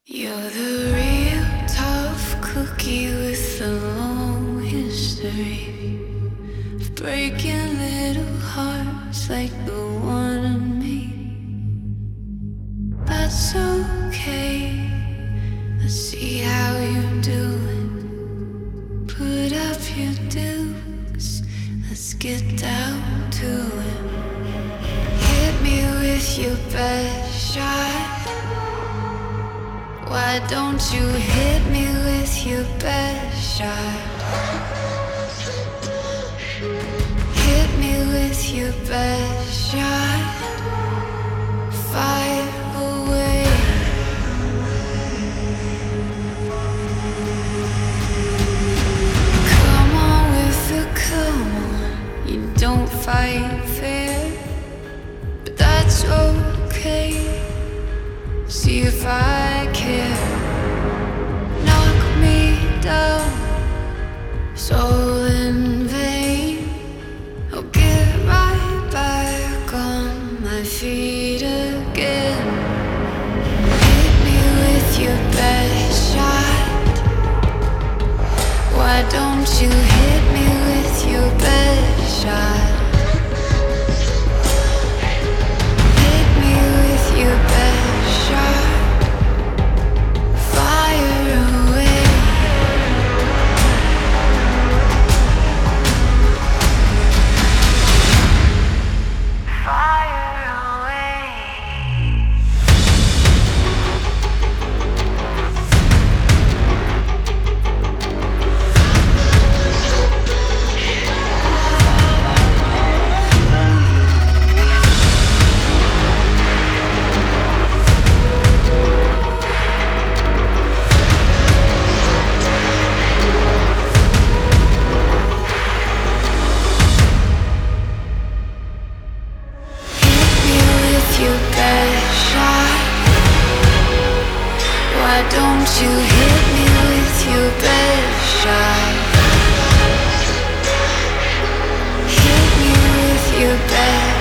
You're the real tough cookie with a long history of breaking little hearts like the one in me. That's okay, let's see how you do it. Put up your dukes, let's get down to it. Hit me with your best shot. Why don't you hit me with your best shot? Hit me with your best shot. Fire away. Come on with the come on. You don't fight fair, but that's okay. See if I care. Knock me down, soul in vain. I'll get right back on my feet again. Hit me with your best shot. Why don't you hit me with your best shot? Hit me with your best shot. Fire away. Fire away. Your best shot. Why don't you hit me with your best shot? Hit me with your best